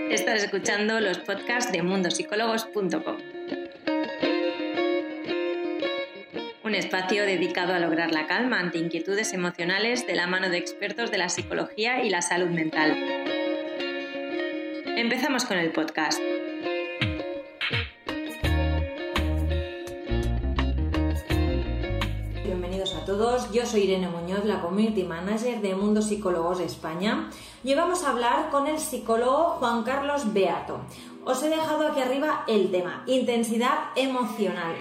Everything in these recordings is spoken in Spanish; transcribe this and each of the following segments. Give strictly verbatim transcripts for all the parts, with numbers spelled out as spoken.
Estás escuchando los podcasts de mundo psicólogos punto com. Un espacio dedicado a lograr la calma ante inquietudes emocionales de la mano de expertos de la psicología y la salud mental. Empezamos con el podcast. Bienvenidos a todos, yo soy Irene Muñoz, la Community Manager de Mundo Psicólogos España, y hoy vamos a hablar con el psicólogo Juan Carlos Beato. Os he dejado aquí arriba el tema, intensidad emocional.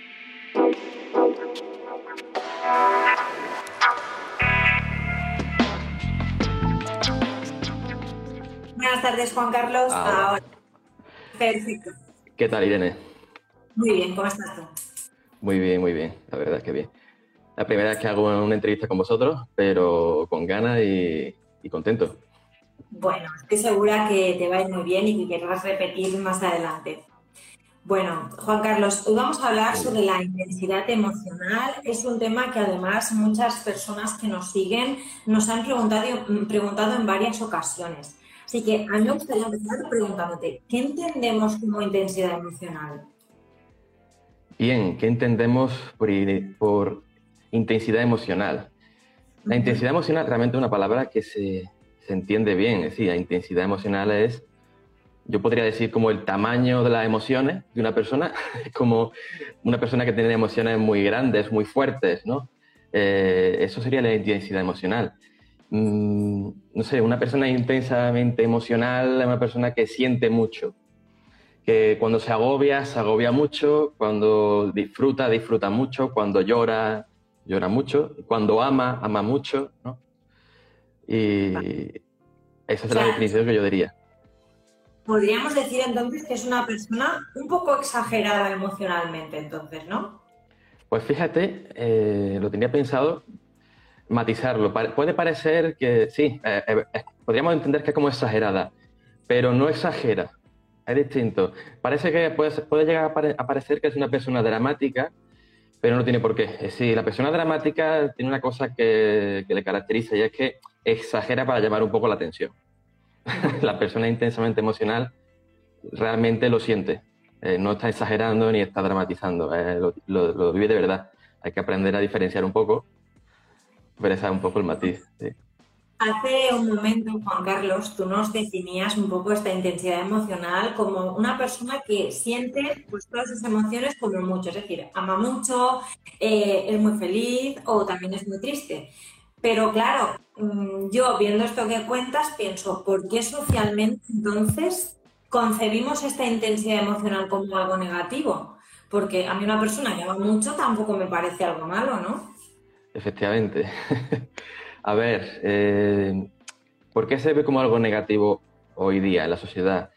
Buenas tardes, Juan Carlos. Ahora. Ahora. Perfecto. ¿Qué tal, Irene? Muy bien, ¿cómo estás tú? Muy bien, muy bien. La verdad es que bien. La primera vez que hago una entrevista con vosotros, pero con ganas y, y contento. Bueno, estoy segura que te va a ir muy bien y que querrás repetir más adelante. Bueno, Juan Carlos, hoy vamos a hablar sobre la intensidad emocional. Es un tema que además muchas personas que nos siguen nos han preguntado, preguntado en varias ocasiones. Así que a mí me gustaría empezar preguntándote, ¿qué entendemos como intensidad emocional? Bien, ¿qué entendemos por, por intensidad emocional? La Uh-huh. intensidad emocional realmente es una palabra que se, se entiende bien. Es decir, la intensidad emocional es, yo podría decir, como el tamaño de las emociones de una persona, como una persona que tiene emociones muy grandes, muy fuertes, ¿no? Eh, eso sería la intensidad emocional. Mm, no sé, una persona intensamente emocional es una persona que siente mucho, que cuando se agobia, se agobia mucho, cuando disfruta, disfruta mucho, cuando llora, llora mucho, cuando ama, ama mucho, ¿no? Y esa es la definición que yo diría. Podríamos decir entonces que es una persona un poco exagerada emocionalmente, entonces, ¿no? Pues fíjate, eh, lo tenía pensado matizarlo. Pa- puede parecer que sí, eh, eh, podríamos entender que es como exagerada, pero no exagera, es distinto. Parece que puede, puede llegar a, pare- a parecer que es una persona dramática, pero no tiene por qué. Es decir, la persona dramática tiene una cosa que, que le caracteriza y es que exagera para llamar un poco la atención. La persona intensamente emocional realmente lo siente. Eh, no está exagerando ni está dramatizando, eh, lo, lo, lo vive de verdad. Hay que aprender a diferenciar un poco, pero ese es un poco el matiz. Sí. Hace un momento, Juan Carlos, tú nos definías un poco esta intensidad emocional como una persona que siente pues, todas sus emociones como mucho, es decir, ama mucho, eh, es muy feliz o también es muy triste. Pero claro, yo viendo esto que cuentas pienso, ¿por qué socialmente entonces concebimos esta intensidad emocional como algo negativo? Porque a mí una persona que ama mucho tampoco me parece algo malo, ¿no? Efectivamente. A ver, eh, ¿por qué se ve como algo negativo hoy día en la sociedad?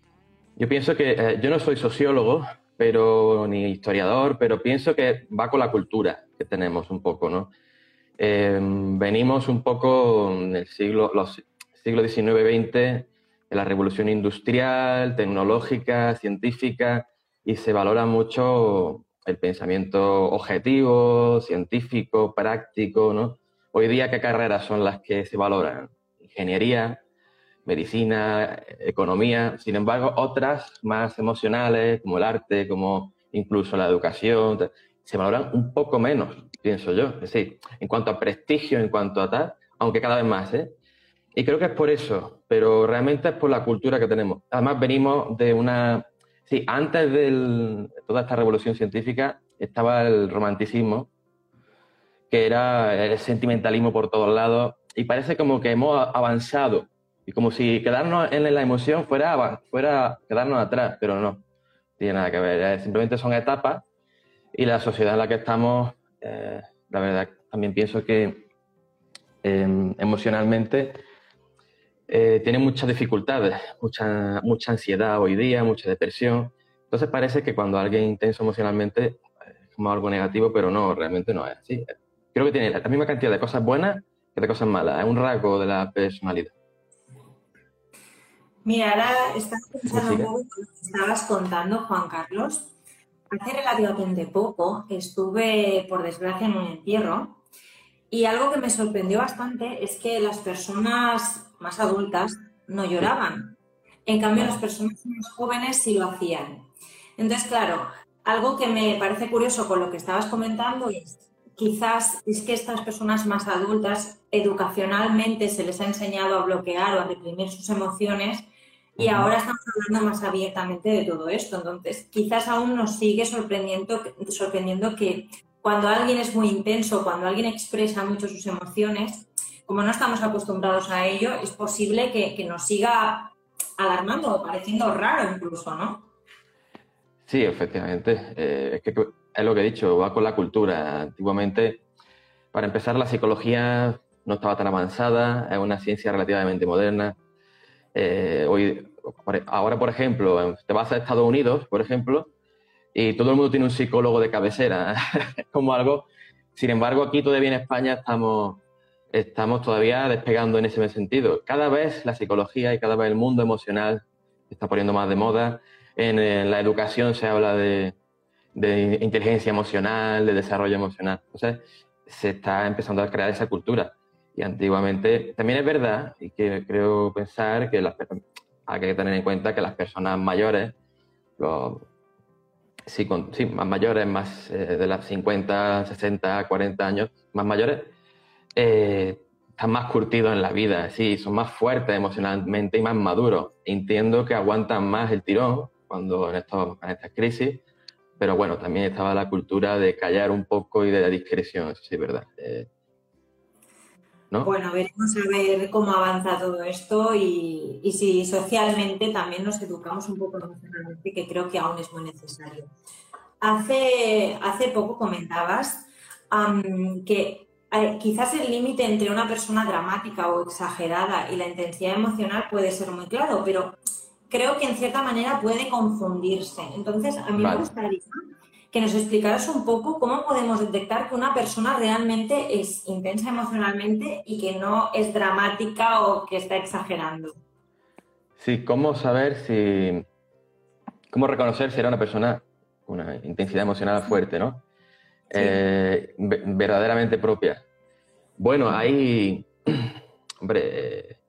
Yo pienso que, eh, yo no soy sociólogo, pero ni historiador, pero pienso que va con la cultura que tenemos un poco, ¿no? Eh, venimos un poco en el siglo, los siglos diecinueve veinte, de la revolución industrial, tecnológica, científica, y se valora mucho el pensamiento objetivo, científico, práctico, ¿no? Hoy día, ¿qué carreras son las que se valoran? Ingeniería, medicina, economía. Sin embargo, otras más emocionales, como el arte, como incluso la educación, se valoran un poco menos, pienso yo. Es decir, en cuanto a prestigio, en cuanto a tal, aunque cada vez más, ¿eh? Y creo que es por eso, pero realmente es por la cultura que tenemos. Además, venimos de una... Sí, antes de toda esta revolución científica estaba el romanticismo, que era el sentimentalismo por todos lados, y parece como que hemos avanzado, y como si quedarnos en la emoción fuera, fuera quedarnos atrás, pero no, tiene nada que ver, simplemente son etapas, y la sociedad en la que estamos, eh, la verdad, también pienso que eh, emocionalmente eh, tiene muchas dificultades, mucha, mucha ansiedad hoy día, mucha depresión. Entonces parece que cuando alguien es intenso emocionalmente es como algo negativo, pero no, realmente no es así. Creo que tiene la misma cantidad de cosas buenas que de cosas malas. Es un rasgo de la personalidad. Mira, ahora estás pensando un poco en lo que estabas contando, Juan Carlos. Hace relativamente poco estuve, por desgracia, en un entierro y algo que me sorprendió bastante es que las personas más adultas no lloraban. En cambio, las Vale. personas más jóvenes sí lo hacían. Entonces, claro, algo que me parece curioso con lo que estabas comentando es, quizás es que estas personas más adultas educacionalmente se les ha enseñado a bloquear o a reprimir sus emociones y Ujú. ahora estamos hablando más abiertamente de todo esto. Entonces, quizás aún nos sigue sorprendiendo, sorprendiendo que cuando alguien es muy intenso, cuando alguien expresa mucho sus emociones, como no estamos acostumbrados a ello, es posible que, que nos siga alarmando o pareciendo raro incluso, ¿no? Sí, efectivamente. Eh, es que es lo que he dicho, va con la cultura. Antiguamente, para empezar, la psicología no estaba tan avanzada, es una ciencia relativamente moderna. Eh, hoy, ahora, por ejemplo, te vas a Estados Unidos, por ejemplo, y todo el mundo tiene un psicólogo de cabecera. Es como algo. Sin embargo, aquí todavía en España estamos, estamos todavía despegando en ese sentido. Cada vez la psicología y cada vez el mundo emocional se está poniendo más de moda. En, en la educación se habla de, de inteligencia emocional, de desarrollo emocional. Entonces, se está empezando a crear esa cultura. Y antiguamente, también es verdad, y que creo pensar que las, hay que tener en cuenta que las personas mayores, los, sí, con, sí, más mayores, más eh, de las cincuenta, sesenta, cuarenta años, más mayores, eh, están más curtidos en la vida, sí, son más fuertes emocionalmente y más maduros. Entiendo que aguantan más el tirón cuando en, estos, en estas crisis, pero bueno, también estaba la cultura de callar un poco y de la discreción, eso sí es verdad. Eh, ¿no? Bueno, veremos a ver cómo avanza todo esto y, y si socialmente también nos educamos un poco emocionalmente, que creo que aún es muy necesario. Hace, hace poco comentabas um, que eh, quizás el límite entre una persona dramática o exagerada y la intensidad emocional puede ser muy claro, pero creo que en cierta manera puede confundirse. Entonces, a mí me Vale. gustaría que nos explicaras un poco cómo podemos detectar que una persona realmente es intensa emocionalmente y que no es dramática o que está exagerando. Sí, ¿cómo saber si, cómo reconocer si era una persona con una intensidad emocional fuerte, ¿no? Sí. Eh, ve- verdaderamente propia. Bueno, hay, hombre, eh,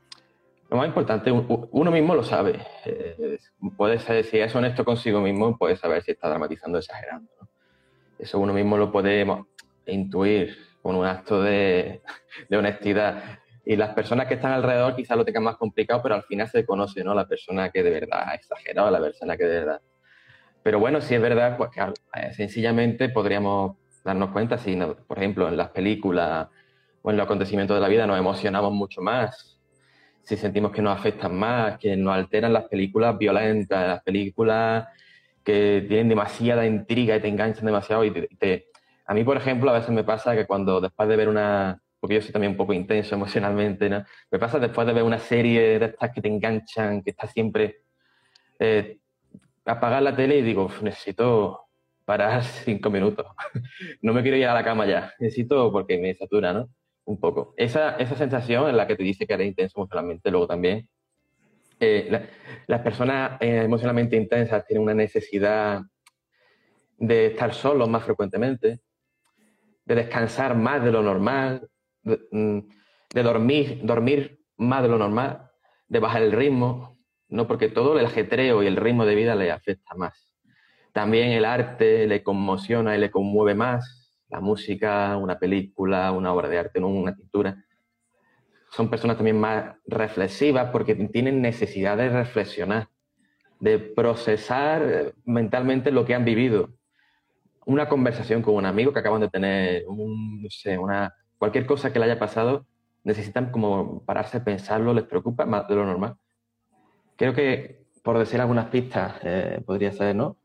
lo más importante, u- uno mismo lo sabe. Eh, puede ser, si es honesto consigo mismo, puede saber si está dramatizando o exagerando, ¿no? Eso uno mismo lo puede mo- intuir con un acto de, de honestidad. Y las personas que están alrededor quizás lo tengan más complicado, pero al final se conoce, ¿no? La persona que de verdad ha exagerado, la persona que de verdad. Pero bueno, si es verdad, pues claro, eh, sencillamente podríamos darnos cuenta si, no- por ejemplo, en las películas o en los acontecimientos de la vida nos emocionamos mucho más, si sentimos que nos afectan más, que nos alteran las películas violentas, las películas que tienen demasiada intriga y te enganchan demasiado. Y te, y te- A mí, por ejemplo, a veces me pasa que cuando después de ver una, porque yo soy también un poco intenso emocionalmente, ¿no? Me pasa después de ver una serie de estas que te enganchan, que estás siempre... eh, apagar la tele y digo, "Uf, necesito parar cinco minutos. No me quiero ir a la cama ya. Necesito porque me satura, ¿no? Un poco. Esa, esa sensación en la que te dice que eres intenso emocionalmente, luego también. eh, la- las personas eh, emocionalmente intensas tienen una necesidad de estar solos más frecuentemente, de descansar más de lo normal, de, mm, de dormir, dormir más de lo normal, de bajar el ritmo, ¿no? Porque todo el ajetreo y el ritmo de vida le afecta más. También el arte le conmociona y le conmueve más. La música, una película, una obra de arte, una pintura. Son personas también más reflexivas porque tienen necesidad de reflexionar, de procesar eh, mentalmente lo que han vivido. Una conversación con un amigo que acaban de tener, un, no sé, una, cualquier cosa que le haya pasado, necesitan como pararse a pensarlo, les preocupa más de lo normal. Creo que, por decir algunas pistas, eh, podría ser, ¿no?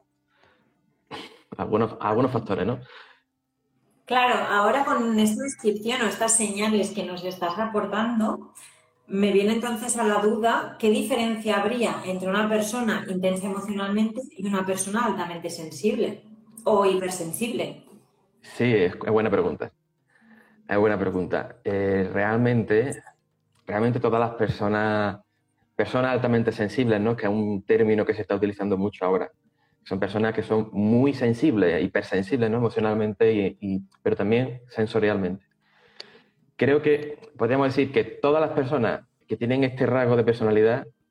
Algunos, algunos factores, ¿no? Claro, ahora con esta descripción o estas señales que nos estás aportando, me viene entonces a la duda qué diferencia habría entre una persona intensa emocionalmente y una persona altamente sensible o hipersensible. Sí, es, es buena pregunta. Es buena pregunta. Eh, realmente, realmente todas las personas, personas altamente sensibles, ¿no? Que es un término que se está utilizando mucho ahora. Son personas que son muy sensibles, hipersensibles, ¿no? Emocionalmente, y, y- pero también sensorialmente. Creo que podríamos decir que todas las personas que tienen este rasgo de personalidad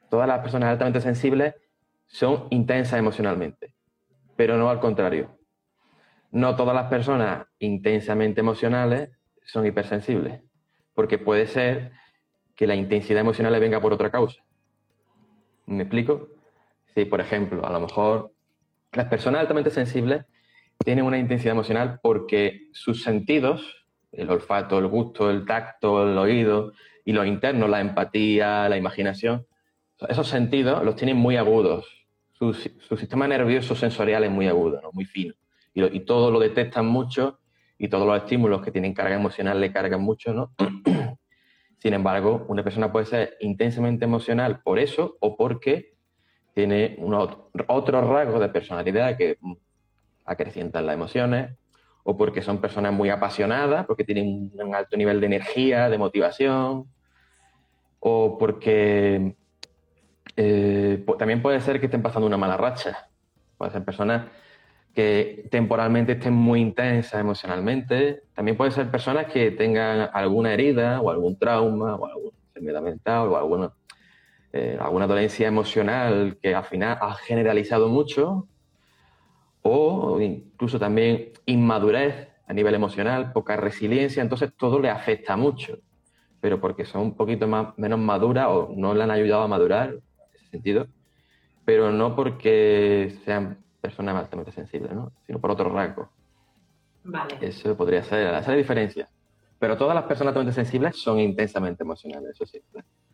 todas las personas altamente sensibles son intensas emocionalmente, pero no al contrario. No todas las personas intensamente emocionales son hipersensibles, porque puede ser que la intensidad emocional le venga por otra causa. ¿Me explico? Si, por ejemplo, a lo mejor las personas altamente sensibles tienen una intensidad emocional porque sus sentidos, el olfato, el gusto, el tacto, el oído y los internos, la empatía, la imaginación, esos sentidos los tienen muy agudos. Su, su sistema nervioso sensorial es muy agudo, ¿no? Muy fino. Y, lo, y todo lo detectan mucho y todos los estímulos que tienen carga emocional le cargan mucho, ¿no? Sin embargo, una persona puede ser intensamente emocional por eso o porque tiene unos, otros rasgos de personalidad que acrecientan las emociones, o porque son personas muy apasionadas, porque tienen un alto nivel de energía, de motivación, o porque eh, también puede ser que estén pasando una mala racha. Puede ser personas que temporalmente estén muy intensas emocionalmente. También puede ser personas que tengan alguna herida o algún trauma o alguna enfermedad mental o alguna, eh, alguna dolencia emocional que al final ha generalizado mucho, o incluso también inmadurez a nivel emocional, poca resiliencia. Entonces todo le afecta mucho, pero porque son un poquito más, menos maduras o no le han ayudado a madurar en ese sentido, pero no porque sean personas altamente sensibles, ¿no? Sino por otros rasgos. Vale. Eso podría ser, esa es la diferencia. Pero todas las personas altamente sensibles son intensamente emocionales, eso sí.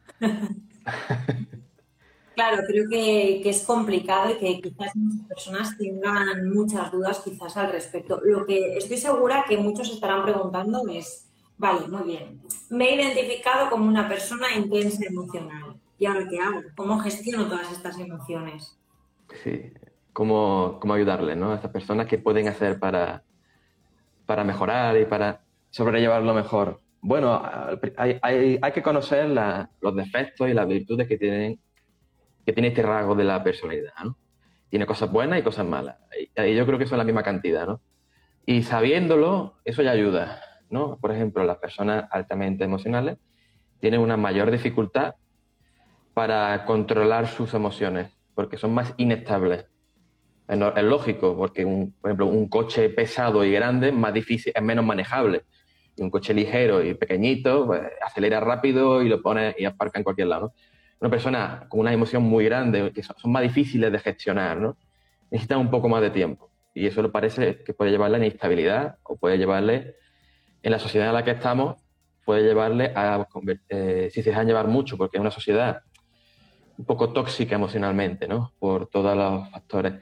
Claro, creo que, que es complicado y que quizás muchas personas tengan muchas dudas quizás al respecto. Lo que estoy segura que muchos estarán preguntando es, vale, muy bien, me he identificado como una persona intensa emocional. ¿Y ahora qué hago? ¿Cómo gestiono todas estas emociones? Sí, cómo, cómo ayudarles, ¿no? A estas personas que pueden hacer para, para mejorar y para sobrellevarlo mejor. Bueno, hay, hay, hay que conocer la, los defectos y las virtudes que tienen que tiene este rasgo de la personalidad, ¿no? Tiene cosas buenas y cosas malas. Y, y yo creo que son la misma cantidad, ¿no? Y sabiéndolo, eso ya ayuda, ¿no? Por ejemplo, las personas altamente emocionales tienen una mayor dificultad para controlar sus emociones, porque son más inestables. Es, no, es lógico, porque, un, por ejemplo, un coche pesado y grande es más difícil, es menos manejable. Y un coche ligero y pequeñito, pues, acelera rápido y lo pone y aparca en cualquier lado, ¿no? Una persona con una emoción muy grande, que son, son más difíciles de gestionar, ¿no? Necesitan un poco más de tiempo. Y eso le parece que puede llevarle a inestabilidad o puede llevarle, en la sociedad en la que estamos, puede llevarle a, eh, si se dejan llevar mucho, porque es una sociedad un poco tóxica emocionalmente, ¿no? Por todos los factores.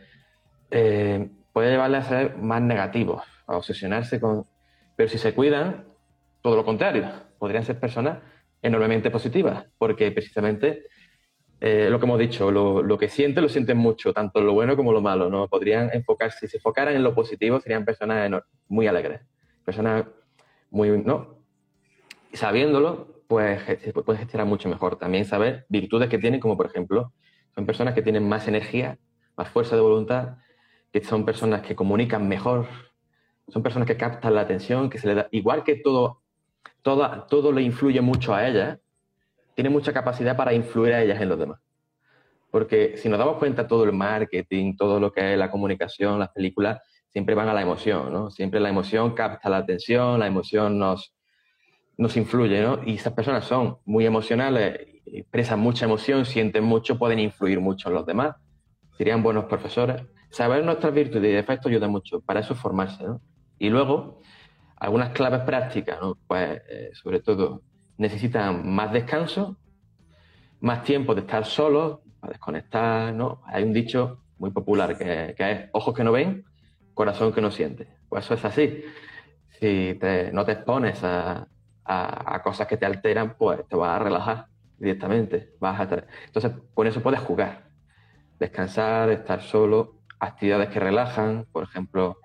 Eh, puede llevarle a ser más negativos, a obsesionarse con... Pero si se cuidan, todo lo contrario, podrían ser personas enormemente positivas, porque precisamente eh, lo que hemos dicho, lo, lo que sienten, lo sienten mucho, tanto lo bueno como lo malo, ¿no? Podrían enfocarse, si se enfocaran en lo positivo, serían personas muy alegres, personas muy, ¿no? Y sabiéndolo, pues se puede gestionar mucho mejor. También saber virtudes que tienen, como por ejemplo, son personas que tienen más energía, más fuerza de voluntad, que son personas que comunican mejor, son personas que captan la atención, que se le da, igual que todo, todo, todo le influye mucho a ellas, tiene mucha capacidad para influir a ellas en los demás. Porque si nos damos cuenta, todo el marketing, todo lo que es la comunicación, las películas, siempre van a la emoción, ¿no? Siempre la emoción capta la atención, la emoción nos, nos influye, ¿no? Y esas personas son muy emocionales, expresan mucha emoción, sienten mucho, pueden influir mucho en los demás, serían buenos profesores. Saber nuestras virtudes y defectos ayuda mucho, para eso formarse, ¿no? Y luego, algunas claves prácticas, ¿no? Pues, eh, sobre todo, necesitan más descanso, más tiempo de estar solos, para desconectar, ¿no? Hay un dicho muy popular que, que es ojos que no ven, corazón que no siente. Pues eso es así. Si te, no te expones a, a, a cosas que te alteran, pues te vas a relajar directamente. Vas a Entonces, con eso puedes jugar. Descansar, estar solo, actividades que relajan, por ejemplo,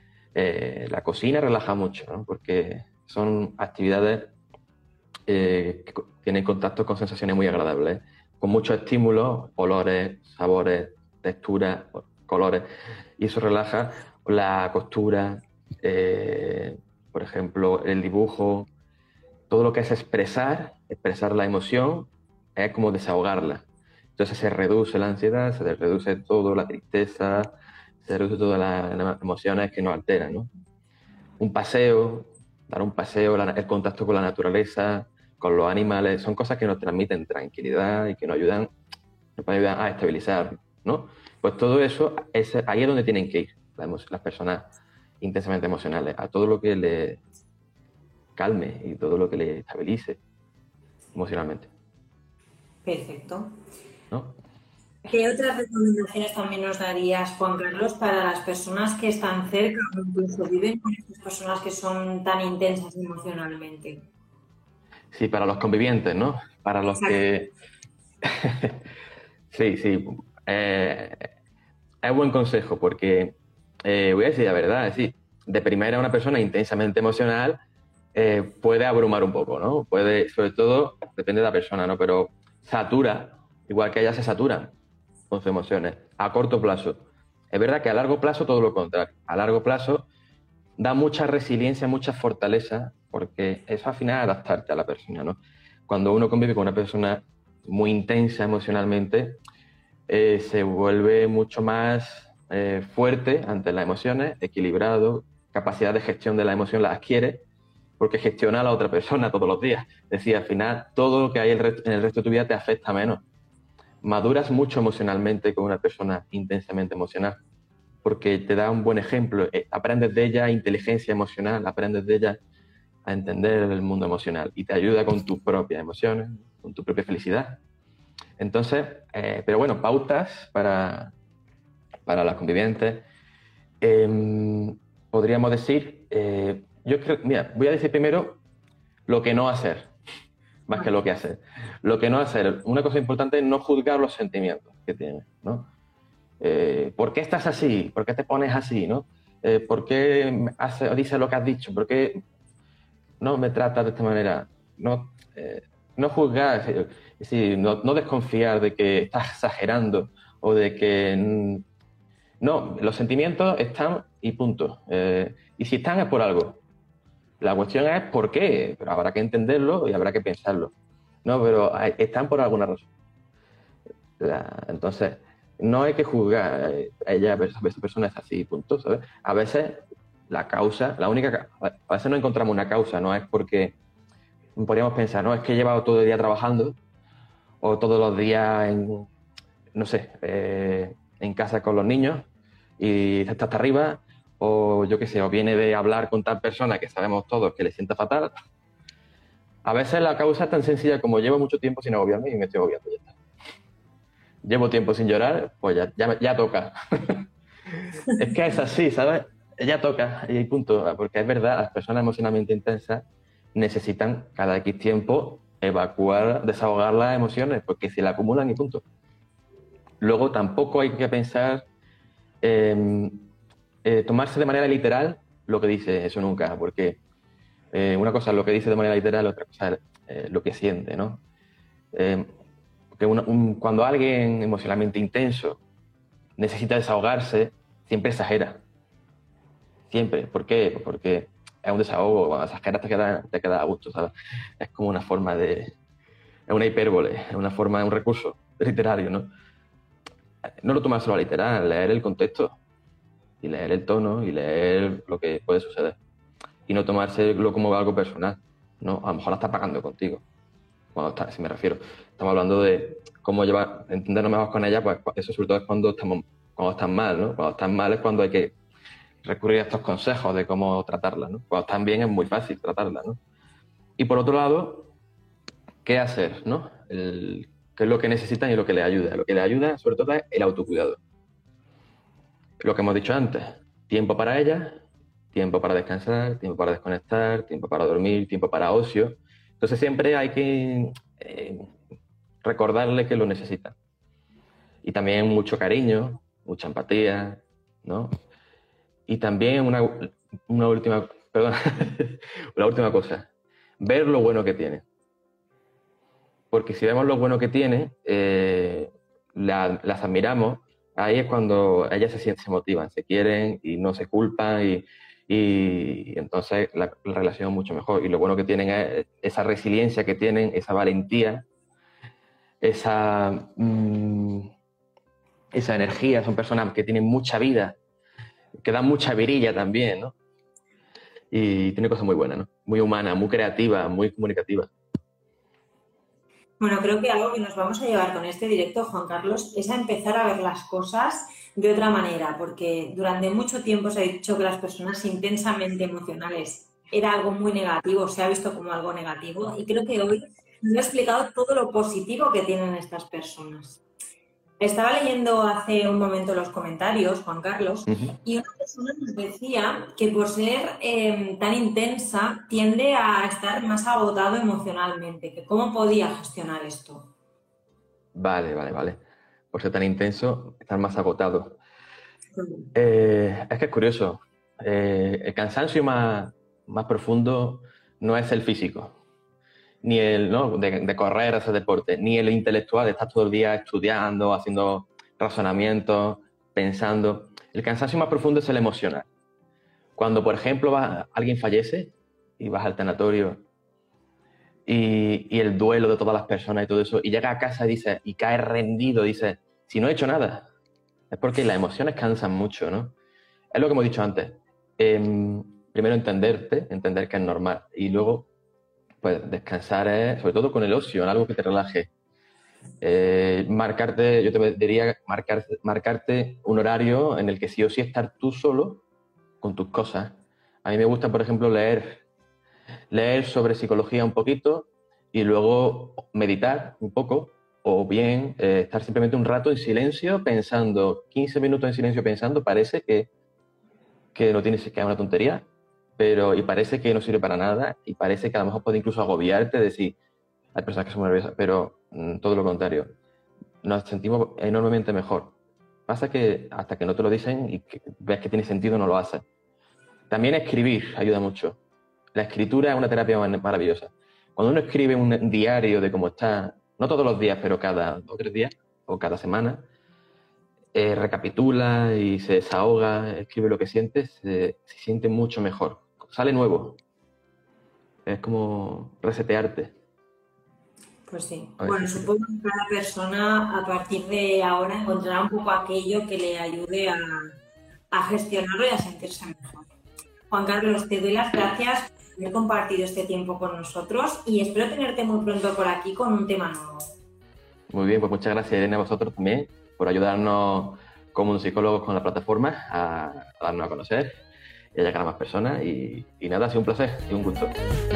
eh, la cocina relaja mucho, ¿no? Porque son actividades eh, que tienen contacto con sensaciones muy agradables, con muchos estímulos, olores, sabores, texturas, colores, y eso relaja. La costura, eh, por ejemplo, el dibujo, todo lo que es expresar, expresar la emoción, es como desahogarla. Entonces se reduce la ansiedad, se reduce todo, la tristeza, se reduce todas las emociones que nos alteran, ¿no? Un paseo, dar un paseo, la, el contacto con la naturaleza, con los animales, son cosas que nos transmiten tranquilidad y que nos ayudan, nos pueden ayudar a estabilizar, ¿no? Pues todo eso, es, ahí es donde tienen que ir las, las personas intensamente emocionales, a todo lo que les calme y todo lo que les estabilice emocionalmente. Perfecto. ¿No? ¿Qué otras recomendaciones también nos darías, Juan Carlos, para las personas que están cerca o incluso viven con estas personas que son tan intensas emocionalmente? Sí, para los convivientes, ¿no? Para los Exacto. que... sí, sí. Eh, es buen consejo porque, eh, voy a decir la verdad, es decir, de primera una persona intensamente emocional eh, puede abrumar un poco, ¿no? Puede, sobre todo, depende de la persona, ¿no? Pero satura, igual que ellas se saturan con sus emociones, a corto plazo. Es verdad que a largo plazo todo lo contrario. A largo plazo da mucha resiliencia, mucha fortaleza, porque eso al final es adaptarte a la persona, ¿no? Cuando uno convive con una persona muy intensa emocionalmente, eh, se vuelve mucho más eh, fuerte ante las emociones, equilibrado, capacidad de gestión de la emoción la adquiere, porque gestiona a la otra persona todos los días. Es decir, al final todo lo que hay en el resto de tu vida te afecta menos. Maduras mucho emocionalmente con una persona intensamente emocional, porque te da un buen ejemplo, aprendes de ella inteligencia emocional, aprendes de ella a entender el mundo emocional y te ayuda con tus propias emociones, con tu propia felicidad. Entonces, eh, pero bueno, pautas para, para las convivientes. Eh, podríamos decir, eh, yo creo, mira, voy a decir primero lo que no hacer, más que lo que hacer. Lo que no hacer, una cosa importante es no juzgar los sentimientos que tienes, ¿no? Eh, ¿Por qué estás así? ¿Por qué te pones así? ¿No? Eh, ¿Por qué hace, dices lo que has dicho? ¿Por qué no me tratas de esta manera? No, eh, no juzgar, es decir, no, no desconfiar de que estás exagerando o de que... Mm, no, los sentimientos están y punto. Eh, y si están es por algo. La cuestión es por qué, pero habrá que entenderlo y habrá que pensarlo. No, pero hay, están por alguna razón. La, entonces, no hay que juzgar. Ella, esa persona es así, punto, ¿sabes? A veces la causa, la única, a veces no encontramos una causa, no es porque podríamos pensar, no, es que he llevado todo el día trabajando o todos los días en, no sé, eh, en casa con los niños y está hasta arriba, o yo qué sé, o viene de hablar con tal persona que sabemos todos que le sienta fatal. A veces la causa es tan sencilla como llevo mucho tiempo sin agobiarme y me estoy agobiando, ya está. Llevo tiempo sin llorar, pues ya, ya, ya toca. Es que es así, ¿sabes? Ya toca y punto, porque es verdad, las personas emocionalmente intensas necesitan cada X tiempo evacuar, desahogar las emociones, porque se la acumulan y punto. Luego tampoco hay que pensar, eh, eh, tomarse de manera literal lo que dice eso nunca, porque eh, una cosa es lo que dice de manera literal, otra cosa es eh, lo que siente, ¿no? Eh, que una, un, cuando alguien emocionalmente intenso necesita desahogarse, siempre exagera. Siempre. ¿Por qué? Porque es un desahogo, cuando exageras te queda, te queda a gusto, ¿sabes? Es como una forma de... Es una hipérbole, es una forma, es un recurso literario, ¿no? No lo tomas solo a literal, leer el contexto y leer el tono y leer lo que puede suceder. Y no tomárselo como algo personal, ¿no? A lo mejor la está pagando contigo. Cuando está, si me refiero. Estamos hablando de cómo llevar, entendernos mejor con ella, pues eso sobre todo es cuando estamos, cuando están mal, ¿no? Cuando están mal es cuando hay que recurrir a estos consejos de cómo tratarla, ¿no? Cuando están bien es muy fácil tratarla, ¿no? Y por otro lado, ¿qué hacer, no? El, ¿qué es lo que necesitan y lo que les ayuda? Lo que les ayuda, sobre todo, es el autocuidado. Lo que hemos dicho antes, tiempo para ella, tiempo para descansar, tiempo para desconectar, tiempo para dormir, tiempo para ocio. Entonces siempre hay que eh, recordarle que lo necesitan. Y también mucho cariño, mucha empatía, ¿no? Y también una, una última, perdón, una última cosa, ver lo bueno que tiene. Porque si vemos lo bueno que tiene, eh, la, las admiramos, ahí es cuando ellas se sienten, se motivan, se quieren y no se culpan y, y, y entonces la, la relación es mucho mejor. Y lo bueno que tienen es esa resiliencia que tienen, esa valentía esa, mmm, esa energía, son personas que tienen mucha vida, que dan mucha virilla también, ¿no? Y tiene cosas muy buenas, ¿no? Muy humanas, muy creativas, muy comunicativas. Bueno, creo que algo que nos vamos a llevar con este directo, Juan Carlos, es a empezar a ver las cosas de otra manera, porque durante mucho tiempo se ha dicho que las personas intensamente emocionales era algo muy negativo, se ha visto como algo negativo, y creo que hoy nos ha explicado todo lo positivo que tienen estas personas. Estaba leyendo hace un momento los comentarios, Juan Carlos, uh-huh. y una persona nos decía que por ser eh, tan intensa tiende a estar más agotado emocionalmente, que cómo podía gestionar esto. Vale, vale, vale. Por ser tan intenso, estar más agotado. Uh-huh. Eh, es que es curioso. Eh, el cansancio más, más profundo no es el físico, ni el ¿no? de, de correr, hacer deporte, ni el intelectual, de estar todo el día estudiando, haciendo razonamientos, pensando. El cansancio más profundo es el emocional. Cuando, por ejemplo, va, alguien fallece y vas al tanatorio y, y el duelo de todas las personas y todo eso, y llega a casa y dice, y cae rendido, dice, si no he hecho nada, es porque las emociones cansan mucho, ¿no? Es lo que hemos dicho antes. Eh, primero entenderte, entender que es normal, y luego pues descansar es, sobre todo con el ocio, en algo que te relaje. Eh, marcarte, yo te diría, marcar, marcarte un horario en el que sí o sí estar tú solo con tus cosas. A mí me gusta, por ejemplo, leer, leer sobre psicología un poquito y luego meditar un poco, o bien eh, estar simplemente un rato en silencio pensando, quince minutos en silencio pensando, parece que, que no tienes que es una tontería, pero y parece que no sirve para nada y parece que a lo mejor puede incluso agobiarte, decir, hay personas que son nerviosas, pero mmm, todo lo contrario, nos sentimos enormemente mejor. Pasa que hasta que no te lo dicen y que ves que tiene sentido, no lo haces. También escribir ayuda mucho. La escritura es una terapia maravillosa. Cuando uno escribe un diario de cómo está, no todos los días, pero cada dos o tres días o cada semana, eh, recapitula y se desahoga, escribe lo que sientes, se, se siente mucho mejor. Sale nuevo. Es como resetearte. Pues sí. Bueno, supongo que cada persona a partir de ahora encontrará un poco aquello que le ayude a, a gestionarlo y a sentirse mejor. Juan Carlos, te doy las gracias por haber compartido este tiempo con nosotros y espero tenerte muy pronto por aquí con un tema nuevo. Muy bien, pues muchas gracias, Irene, a vosotros también por ayudarnos como psicólogos con la plataforma a, a darnos a conocer y a llegar a más personas y, y nada, ha sido un placer y un gusto.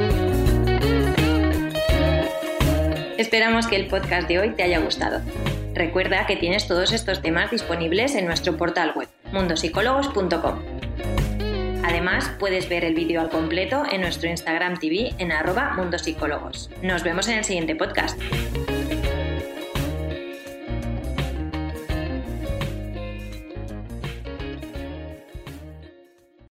Esperamos que el podcast de hoy te haya gustado. Recuerda que tienes todos estos temas disponibles en nuestro portal web, mundo psicólogos punto com. Además, puedes ver el vídeo al completo en nuestro Instagram T V en arroba mundopsicólogos. Nos vemos en el siguiente podcast.